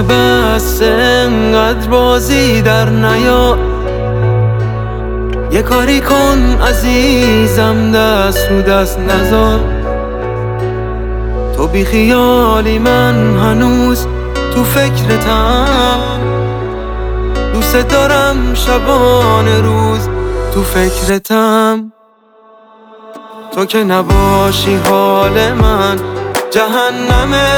بس انقدر بازی در نیا، یه کاری کن عزیزم دست رو دست نذار. تو بی خیالی من هنوز تو فکرتم، دوست دارم شبانه روز تو فکرتم. تو که نباشی حال من جهنمه،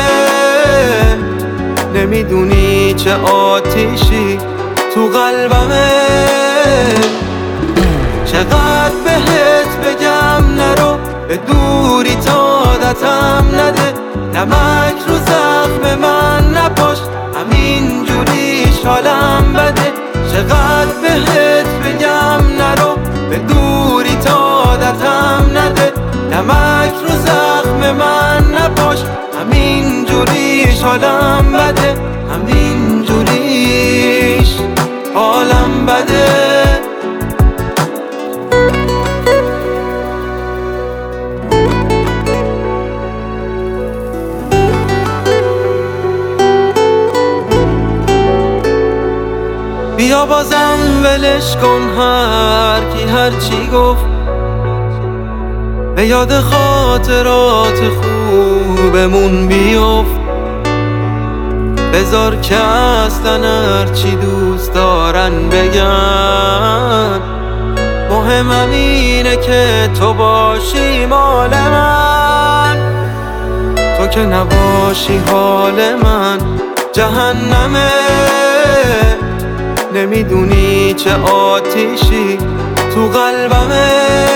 نمیدونی چه آتیشی تو قلبمه. چقدر بهت بگم نرو، به دوری تا عادتم نده. نمک رو زخم من نپاش، همین جوریش حالم بده. چقدر بهت بگم نرو، به دوری تا عادتم نده. نمک رو زخم من نپاش، همین جوریش حالم بده. همین جوریش حالم بده. بیا بازم ولش کن هر کی هر چی گفت، به یاد خاطرات خوبمون بیفت. بذار که اصلا هر چی دوست دارن بگن، مهم اینه که تو باشی مال من. تو که نباشی حال من جهنمه، نمیدونی چه آتیشی تو قلبمه.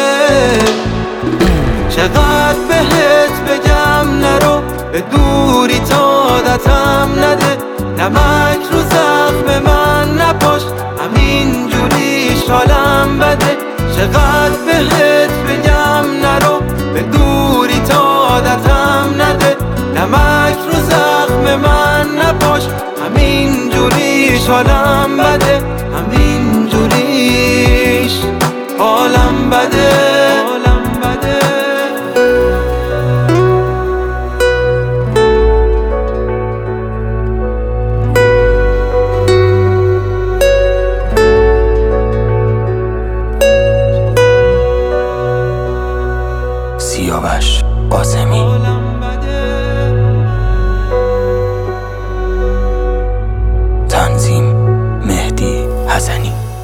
چقدر بهت بگم نرو، به دوری تا عادتم نده. نمک رو زخم من نپاش، همین جوریش حالم بده. چقدر بهت بگم نرو، به دوری تا عادتم نده. نمک رو زخم من نپاش، همین جوریش حالم بده. همین جوریش حالم بده. سیاوش قاسمی. تنظیم مهدی حسنی.